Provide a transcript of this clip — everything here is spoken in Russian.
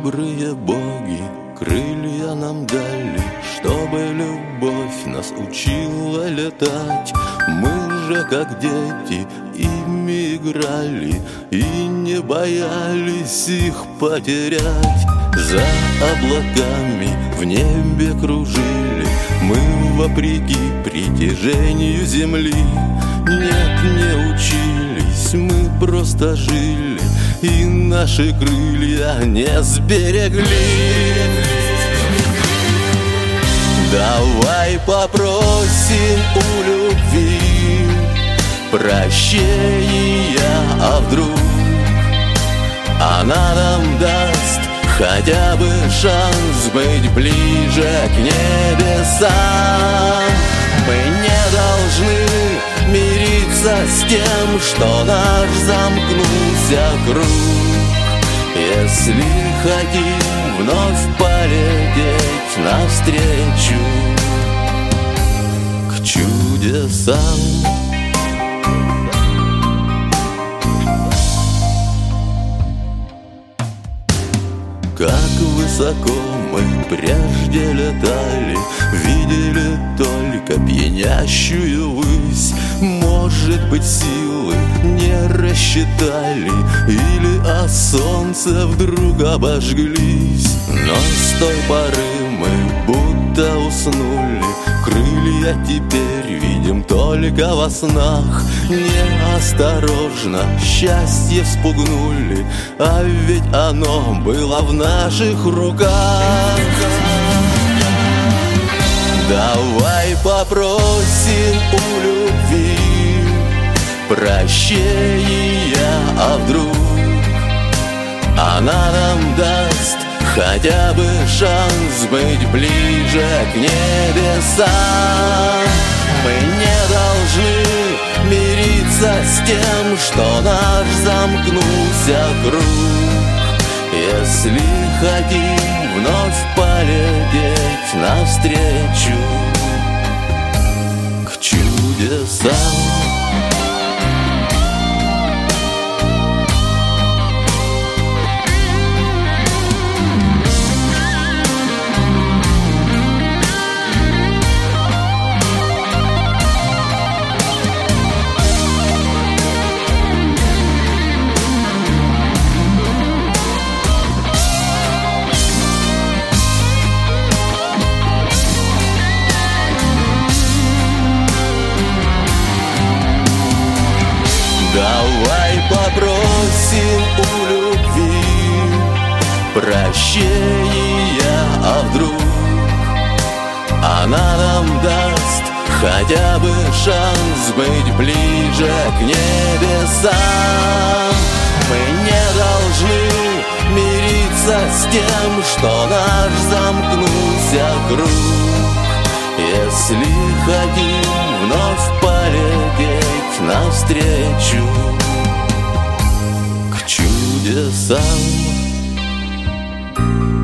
Добрые боги крылья нам дали, чтобы любовь нас учила летать. Мы же, как дети, ими играли и не боялись их потерять. За облаками в небе кружили мы вопреки притяжению земли. Нет, не учились, мы просто жили, и наши крылья не сберегли. Давай попросим у любви прощения, а вдруг она нам даст хотя бы шанс быть ближе к небесам. Мы не должны мириться с тем, что наш замкнулся круг. Если хотим вновь полететь навстречу к чудесам. Как высоко мы прежде летали, видели только пьянящую высь. Может быть, силы не рассчитали, или о солнце вдруг обожглись. Но с той поры мы будто уснули, крылья теперь видим только во снах. Неосторожно счастье вспугнули, а ведь оно было в наших руках. Давай попросим у любви прощения, а вдруг она нам даст хотя бы шанс быть ближе к небесам. Мы не должны мириться с тем, что наш замкнулся круг. Если хотим вновь полететь навстречу к чудесам. Давай попросим у любви прощения, а вдруг она нам даст хотя бы шанс быть ближе к небесам. Мы не должны мириться с тем, что наш замкнулся круг. Если хотим вновь полететь навстречу к чудесам.